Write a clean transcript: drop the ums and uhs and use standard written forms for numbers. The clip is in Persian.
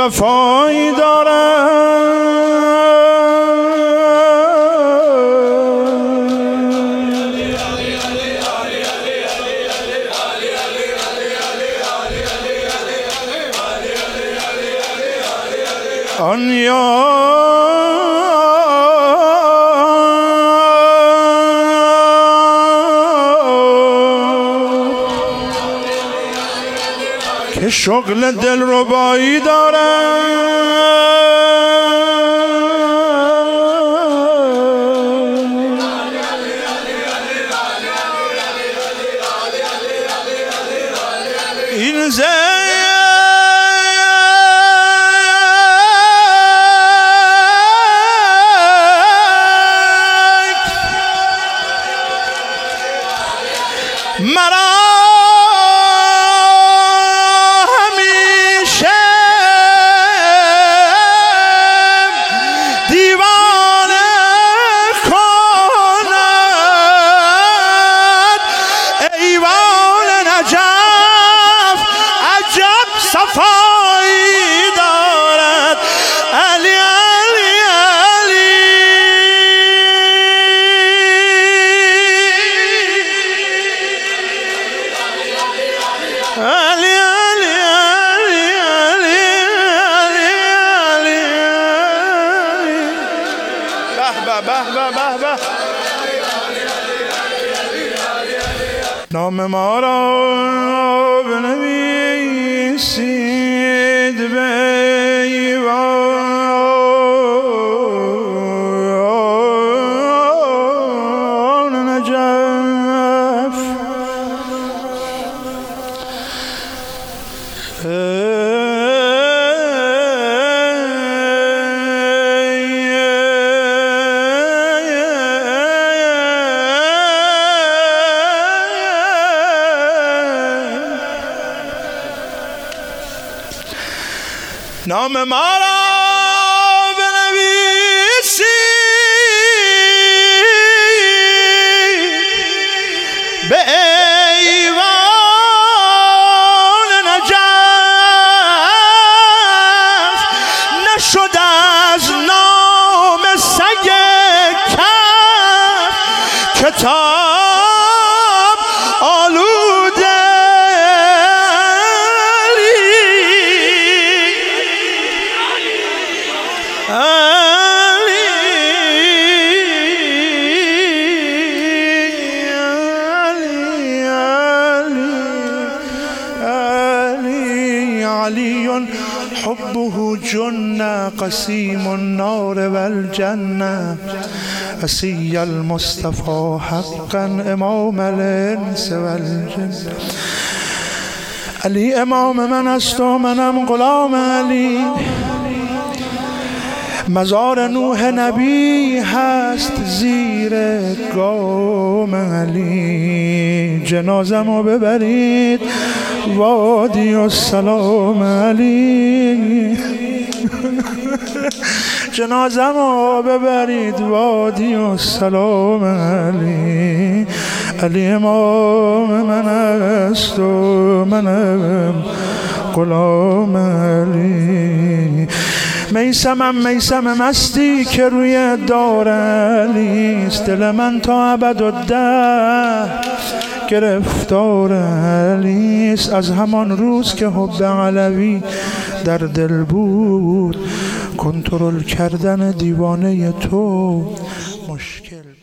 وفایی دارد آن که شغل دلربایی دارد این مرا همیشه دیوانه کند ایوان نجف عجب صفایی دارد علی علی علی علی علی علی علی علی به به به به به نام ما را بنویسید به ایوان نجف نام ما را بنویسید به ایوان نجف نشد از نام سگ کف کتاب آلوده علی حبه جنة قسيم النار والجنة أسي المصطفى حقا امام الانس والجن علی امام من است و منم غلام علی مزار نوح نبی هست زیر گام علی جنازمو ببرید وادی السلام علی جنازمو ببرید وادی السلام علی علی امام من است و منم غلام علی میسم مستی که روی دار علیست دل من تا ابدالدهر گرفتار علیست از همان روز که حب علوی در دل بود کنترل کردن دیوانه تو مشکل